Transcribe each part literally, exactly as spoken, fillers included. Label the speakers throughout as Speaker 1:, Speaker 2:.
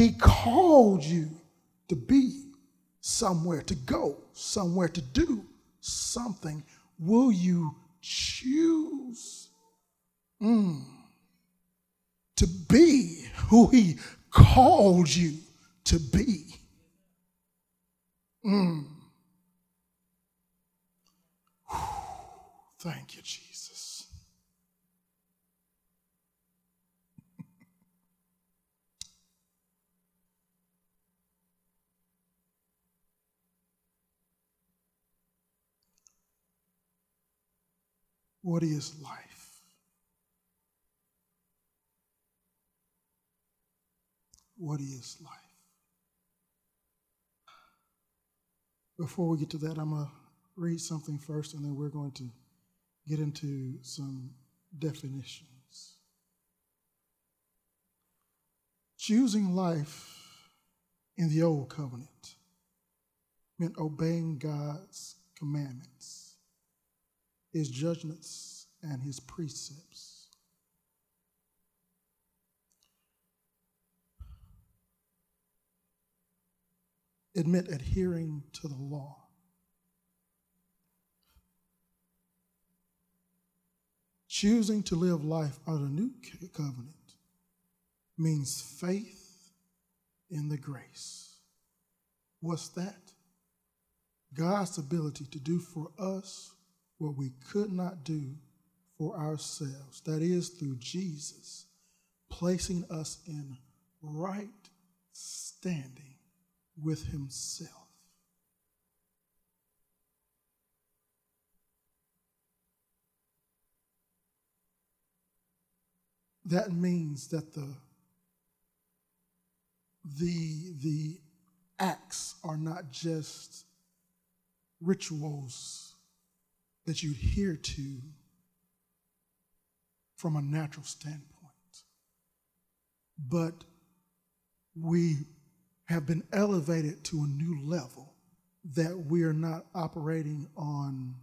Speaker 1: He called you to be somewhere, to go somewhere, to do something. Will you choose mm, to be who he called you to be? Mm. Thank you, Jesus. What is life? What is life? Before we get to that, I'm going to read something first, and then we're going to get into some definitions. Choosing life in the Old Covenant meant obeying God's commandments, his judgments, and his precepts. It meant adhering to the law. Choosing to live life under the new covenant means faith in the grace. What's that? God's ability to do for us what we could not do for ourselves. That is, through Jesus, placing us in right standing with himself. That means that the, the, the acts are not just rituals that you adhere to from a natural standpoint, but we have been elevated to a new level that we are not operating on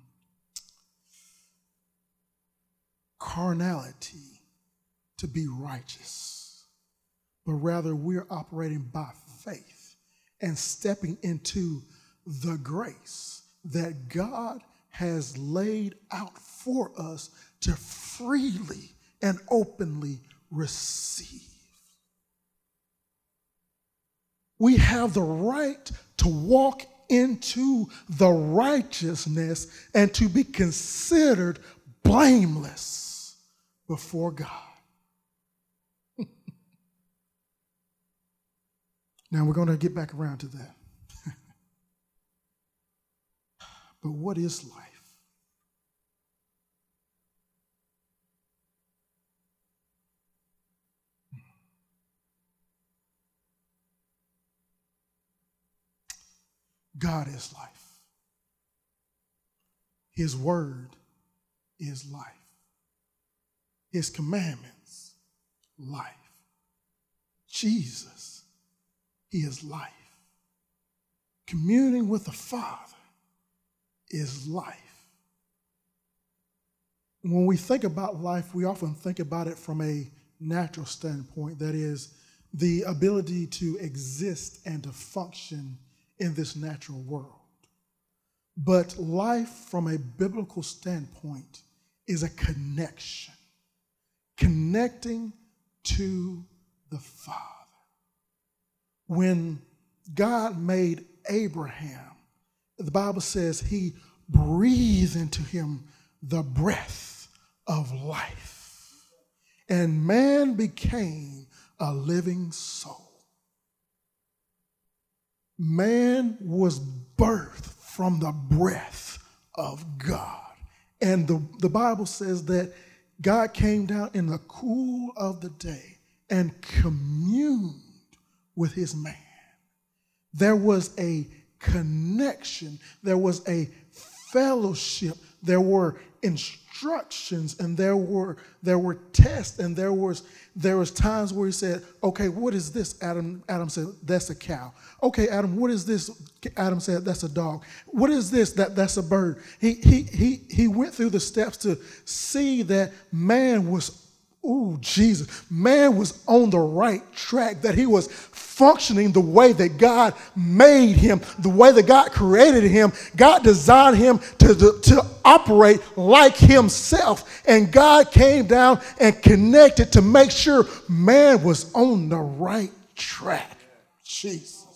Speaker 1: carnality to be righteous, but rather we're operating by faith and stepping into the grace that God has laid out for us to freely and openly receive. We have the right to walk into the righteousness and to be considered blameless before God. Now we're going to get back around to that. But what is life? God is life. His word is life. His commandments, life. Jesus, he is life. Communing with the Father is life. When we think about life, we often think about it from a natural standpoint, that is, the ability to exist and to function in this natural world. But life from a biblical standpoint is a connection, connecting to the Father. When God made Abraham, the Bible says he breathed into him the breath of life, and man became a living soul. Man was birthed from the breath of God. And the, the Bible says that God came down in the cool of the day and communed with his man. There was a connection. There was a fellowship. There were instructions, and there were there were tests, and there was there was times where he said, okay, what is this? Adam Adam said, that's a cow. Okay, Adam, what is this? Adam said, that's a dog. What is this? That that's a bird. He he he he went through the steps to see that man was ooh, Jesus, man was on the right track, that he was functioning the way that God made him, the way that God created him. God designed him to, to, to operate like himself. And God came down and connected to make sure man was on the right track. Jesus.